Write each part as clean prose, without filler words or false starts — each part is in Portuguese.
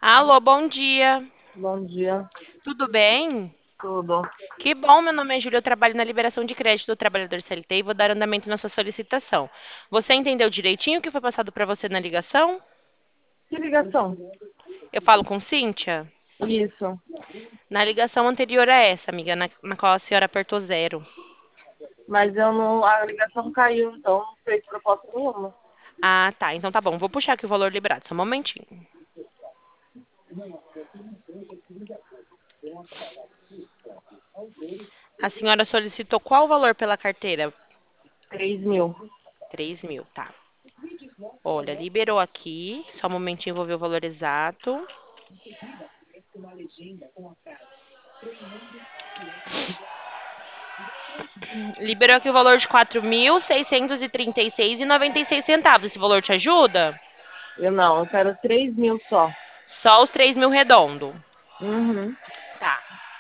Alô, bom dia. Bom dia, Tudo bem? tudo. Que bom, meu nome é Júlia, eu trabalho na liberação de crédito do trabalhador CLT e vou dar andamento na sua solicitação. Você entendeu direitinho o que foi passado para você na ligação? Que ligação? Eu falo com Cíntia? Isso, Na ligação anterior a essa, amiga, na qual a senhora apertou zero. mas eu não, a ligação caiu, então não fez proposta nenhuma. Ah, tá. Então tá bom. Vou puxar aqui o valor liberado. Só um momentinho. A senhora solicitou qual valor pela carteira? 3.000. 3.000, tá. Olha, liberou aqui. Só um momentinho, vou ver o valor exato. Liberou aqui o valor de 4.636,96 centavos. Esse valor te ajuda? Eu quero 3.000 só. Só os 3.000 redondo. Uhum. Tá.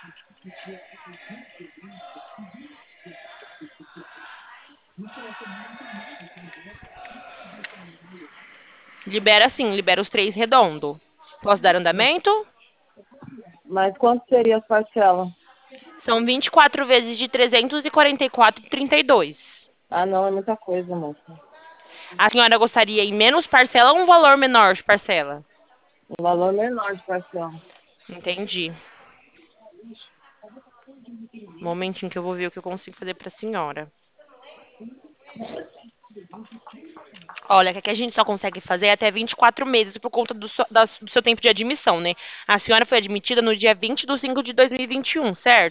Libera sim, libera os 3 redondo. Posso dar andamento? Mas quanto seria as parcelas? São 24 vezes de 344,32. Ah, não, é muita coisa, moça. A senhora gostaria em menos parcela ou um valor menor de parcela? Um valor menor de parcela. Entendi. Um momentinho que eu vou ver o que eu consigo fazer para a senhora. Olha, que aqui a gente só consegue fazer até 24 meses por conta do seu tempo de admissão, né? A senhora foi admitida no dia 20 de 5 de 2021, certo?